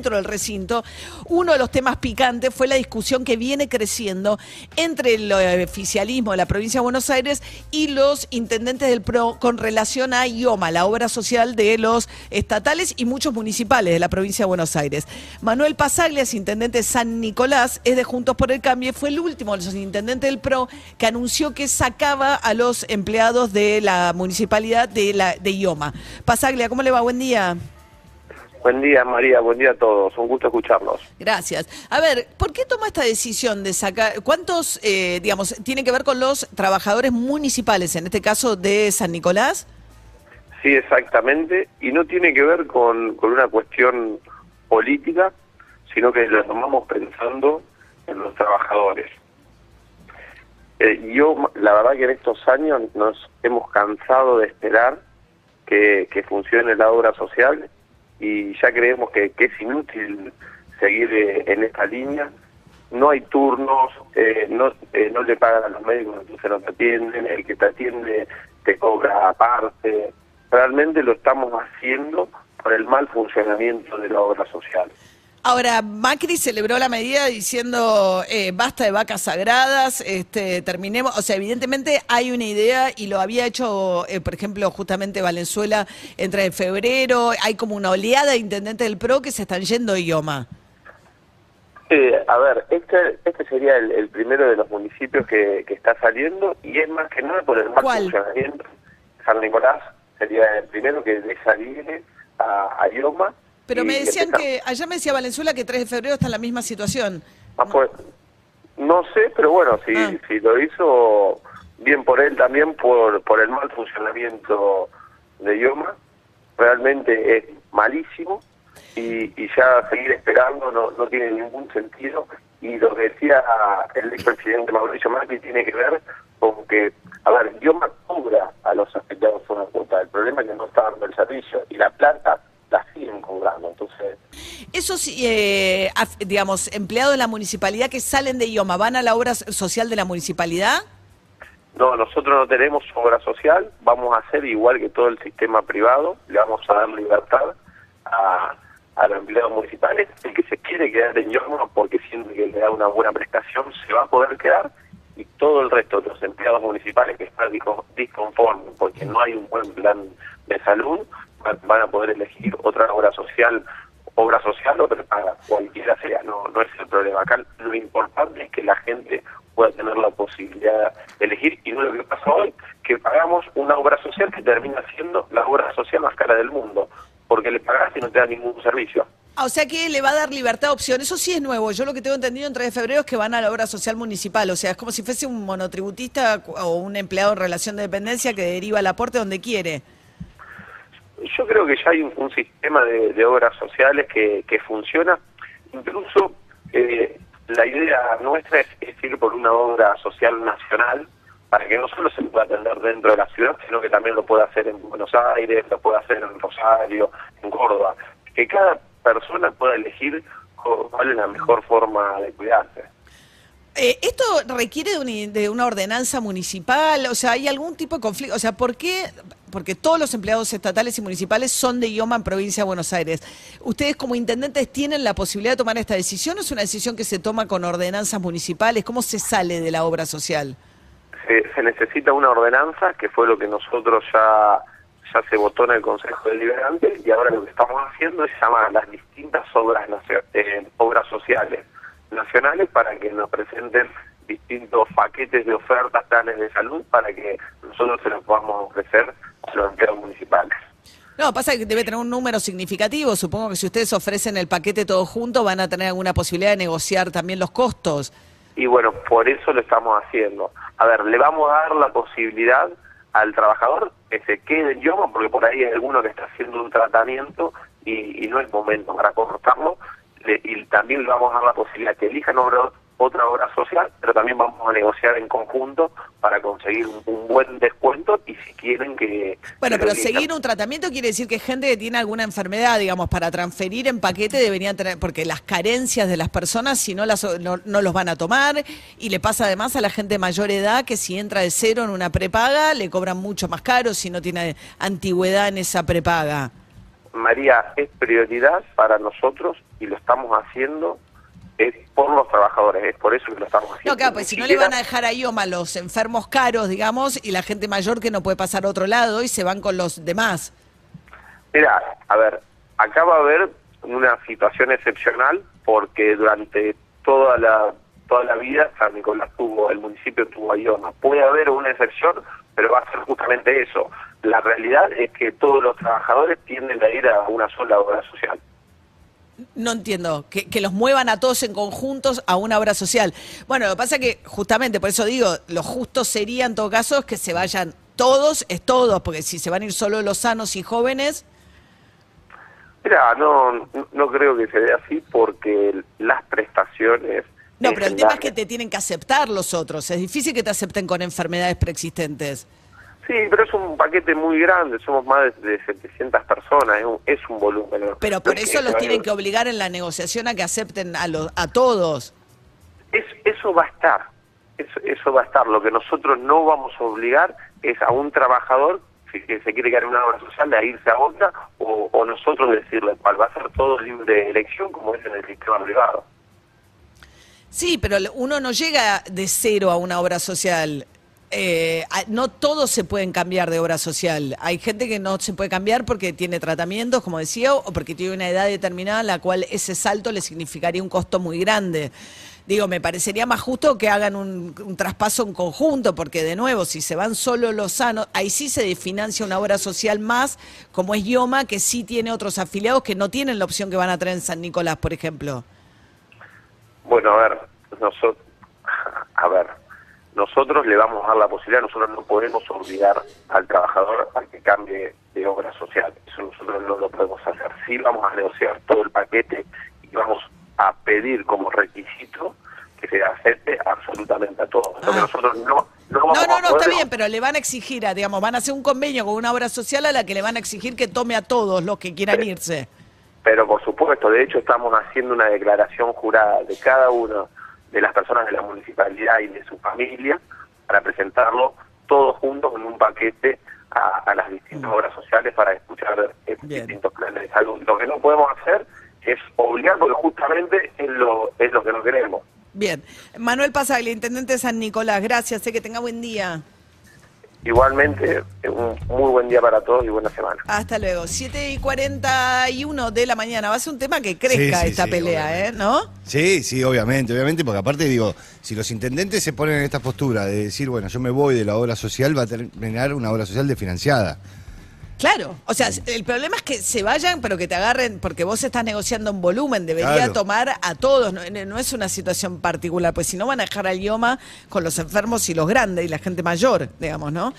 dentro del recinto, uno de los temas picantes fue la discusión que viene creciendo entre el oficialismo de la provincia de Buenos Aires y los intendentes del PRO con relación a IOMA, la obra social de los estatales y muchos municipales de la provincia de Buenos Aires. Manuel Pasaglias, intendente de San Nicolás, es de Juntos por el Cambio, y fue el último de los intendentes del PRO que anunció que sacaba a los empleados de la municipalidad de IOMA. Pasaglia, ¿cómo le va? Buen día. Buen día, María, buen día a todos, un gusto escucharlos. Gracias. A ver, ¿por qué toma esta decisión de sacar, cuántos, tiene que ver con los trabajadores municipales, en este caso de San Nicolás? Sí, exactamente, y no tiene que ver con una cuestión política, sino que lo tomamos pensando en los trabajadores. La verdad que en estos años nos hemos cansado de esperar que funcione la obra social, y ya creemos que es inútil seguir en esta línea. No hay turnos, no le pagan a los médicos, entonces no te atienden, el que te atiende te cobra aparte. Realmente lo estamos haciendo por el mal funcionamiento de la obra social. Ahora, Macri celebró la medida diciendo basta de vacas sagradas, terminemos, o sea, evidentemente hay una idea y lo había hecho, por ejemplo, justamente Valenzuela entre febrero, hay como una oleada de intendentes del PRO que se están yendo a IOMA. A ver, este sería el primero de los municipios que está saliendo, y es más que nada por el mal funcionamiento. San Nicolás sería el primero que de salir a IOMA. Pero me decían ayer me decía Valenzuela que 3 de febrero está en la misma situación. Pues, no sé, pero bueno, si lo hizo bien por él también, por el mal funcionamiento de IOMA, realmente es malísimo, y ya seguir esperando no tiene ningún sentido. Y lo que decía el expresidente Mauricio Macri tiene que ver con que, a ver, IOMA cobra a los afectados una cuota, el problema es que no está dando el servicio, y la plata la siguen cobrando. Entonces, esos, empleados de la municipalidad que salen de IOMA, ¿van a la obra social de la municipalidad? No, nosotros no tenemos obra social, vamos a hacer igual que todo el sistema privado, le vamos a dar libertad a los empleados municipales. El que se quiere quedar en IOMA porque siente que le da una buena prestación se va a poder quedar, y todo el resto de los empleados municipales que están disconformes porque no hay un buen plan de salud, van a poder elegir otra obra social o prepaga, cualquiera sea, no es el problema. Acá lo importante es que la gente pueda tener la posibilidad de elegir, y no lo que pasa hoy, que pagamos una obra social que termina siendo la obra social más cara del mundo, porque le pagás y no te da ningún servicio. O sea que le va a dar libertad de opción, eso sí es nuevo. Yo lo que tengo entendido en 3 de febrero es que van a la obra social municipal, o sea, es como si fuese un monotributista o un empleado en relación de dependencia que deriva el aporte donde quiere. Yo creo que ya hay un sistema de obras sociales que funciona. Incluso la idea nuestra es ir por una obra social nacional, para que no solo se pueda atender dentro de la ciudad, sino que también lo pueda hacer en Buenos Aires, lo pueda hacer en Rosario, en Córdoba. Que cada persona pueda elegir cuál es la mejor forma de cuidarse. ¿Esto requiere de una ordenanza municipal? O sea, ¿hay algún tipo de conflicto? O sea, ¿por qué? Porque todos los empleados estatales y municipales son de IOMA en Provincia de Buenos Aires. ¿Ustedes como intendentes tienen la posibilidad de tomar esta decisión, o es una decisión que se toma con ordenanzas municipales? ¿Cómo se sale de la obra social? Se necesita una ordenanza, que fue lo que nosotros ya se votó en el Consejo Deliberante, y ahora lo que estamos haciendo es llamar a las distintas obras sociales nacionales para que nos presenten distintos paquetes de ofertas, planes de salud, para que nosotros se los podamos ofrecer a los empleados municipales. No, pasa que debe tener un número significativo. Supongo que si ustedes ofrecen el paquete todo junto, van a tener alguna posibilidad de negociar también los costos. Y bueno, por eso lo estamos haciendo. A ver, le vamos a dar la posibilidad al trabajador que se quede en IOMA, porque por ahí hay alguno que está haciendo un tratamiento y no es momento para cortarlo, y también le vamos a dar la posibilidad que elijan otra obra social, pero también vamos a negociar en conjunto para conseguir un buen descuento, y si quieren que... Bueno, pero seguir un tratamiento quiere decir que gente que tiene alguna enfermedad, digamos, para transferir en paquete deberían tener, porque las carencias de las personas, si no no los van a tomar, y le pasa además a la gente de mayor edad que si entra de cero en una prepaga, le cobran mucho más caro si no tiene antigüedad en esa prepaga. María, es prioridad para nosotros y lo estamos haciendo es por los trabajadores, es por eso que lo estamos haciendo. No, claro, pues si no le van a dejar a IOMA los enfermos caros, digamos, y la gente mayor que no puede pasar a otro lado y se van con los demás. Mira, a ver, acá va a haber una situación excepcional porque durante toda la vida San Nicolás el municipio tuvo a IOMA. Puede haber una excepción, pero va a ser justamente eso. La realidad es que todos los trabajadores tienden a ir a una sola obra social. No entiendo, que los muevan a todos en conjuntos a una obra social. Bueno, lo que pasa es que justamente, por eso digo, lo justo sería en todo caso es que se vayan todos, porque si se van a ir solo los sanos y jóvenes... Mira, no creo que se dé así porque las prestaciones... No, pero el tema es que te tienen que aceptar los otros. Es difícil que te acepten con enfermedades preexistentes. Sí, pero es un paquete muy grande, somos más de 700 personas, es un volumen. ¿No? Pero por eso los tienen que obligar en la negociación a que acepten a todos. Eso va a estar, eso va a estar. Lo que nosotros no vamos a obligar es a un trabajador que se quiere quedar en una obra social a irse a otra o nosotros decirle cuál. Va a ser todo libre de elección como es en el sistema privado. Sí, pero uno no llega de cero a una obra social. No todos se pueden cambiar de obra social. Hay gente que no se puede cambiar porque tiene tratamientos, como decía, o porque tiene una edad determinada en la cual ese salto le significaría un costo muy grande. Digo, me parecería más justo que hagan un traspaso en conjunto, porque de nuevo, si se van solo los sanos, ahí sí se desfinancia una obra social más, como es IOMA, que sí tiene otros afiliados que no tienen la opción que van a tener en San Nicolás, por ejemplo. Bueno, nosotros le vamos a dar la posibilidad, nosotros no podemos obligar al trabajador a que cambie de obra social, eso nosotros no lo podemos hacer. Sí vamos a negociar todo el paquete y vamos a pedir como requisito que se acepte absolutamente a todos. Lo que nosotros no está bien, pero le van a exigir, van a hacer un convenio con una obra social a la que le van a exigir que tome a todos los que quieran irse. Pero por supuesto, de hecho estamos haciendo una declaración jurada de cada uno de las personas de la municipalidad y de su familia para presentarlo todos juntos en un paquete a las distintas obras sociales para escuchar distintos planes de salud. Lo que no podemos hacer es obligar porque justamente es lo que no queremos. Bien. Manuel Pasaglia, intendente de San Nicolás, gracias, que tenga buen día. Igualmente, un muy buen día para todos y buena semana. Hasta luego. 7:41 de la mañana. Va a ser un tema que crezca esta pelea, ¿no? Sí, obviamente, porque aparte digo, si los intendentes se ponen en esta postura de decir, bueno, yo me voy de la obra social, va a terminar una obra social desfinanciada. Claro, o sea, el problema es que se vayan, pero que te agarren, porque vos estás negociando en volumen, debería tomar a todos, no es una situación particular, pues si no van a dejar al IOMA con los enfermos y los grandes y la gente mayor, digamos, ¿no?